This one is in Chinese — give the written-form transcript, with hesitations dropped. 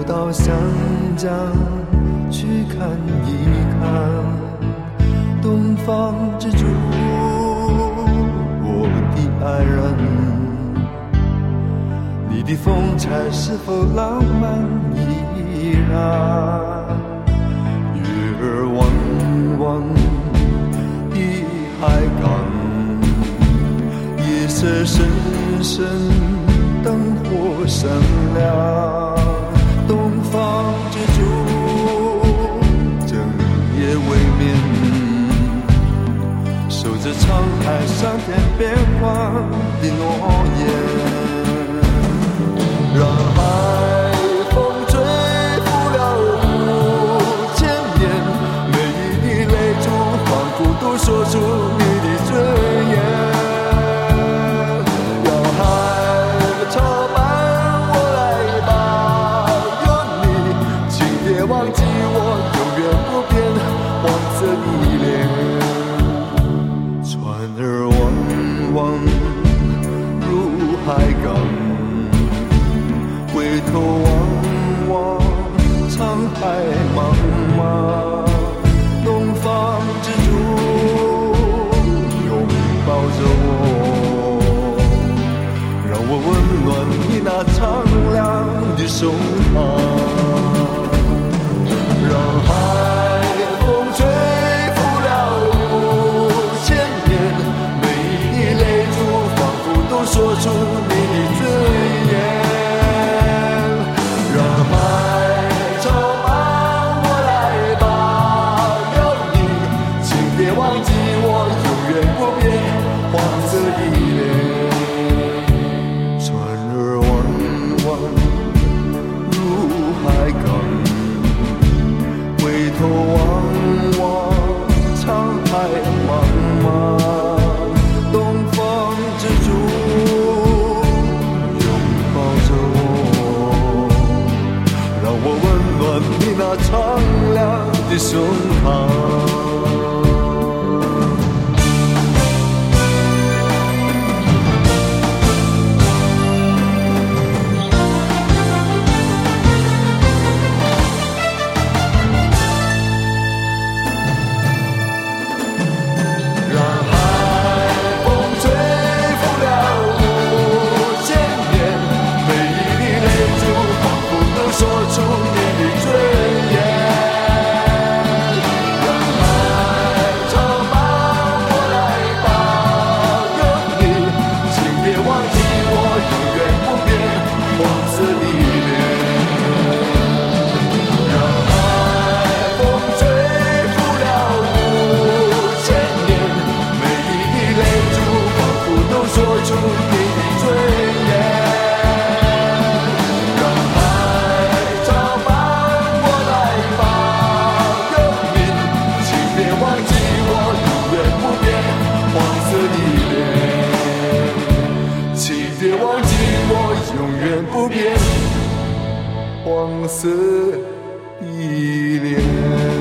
到湘江去看一看东方之珠，我的爱人，你的风采是否浪漫依然？月儿弯弯的海港，夜色深深，灯火闪亮，东方之珠整夜未眠，守着沧海桑田变幻的诺言，让海风吹拂了5000年，每一滴泪珠仿佛都说出你的尊严，让海潮伴我来吧，有你，请别忘记我永远不变黄色的脸，船儿弯弯入海港，回头望望沧海茫茫，东方之珠拥抱着我，让我温暖你那苍凉的胸膛，让海风吹拂了5000年，每一滴泪珠仿佛都说出你的尊严，苍凉的胸膛。不变黄色的脸。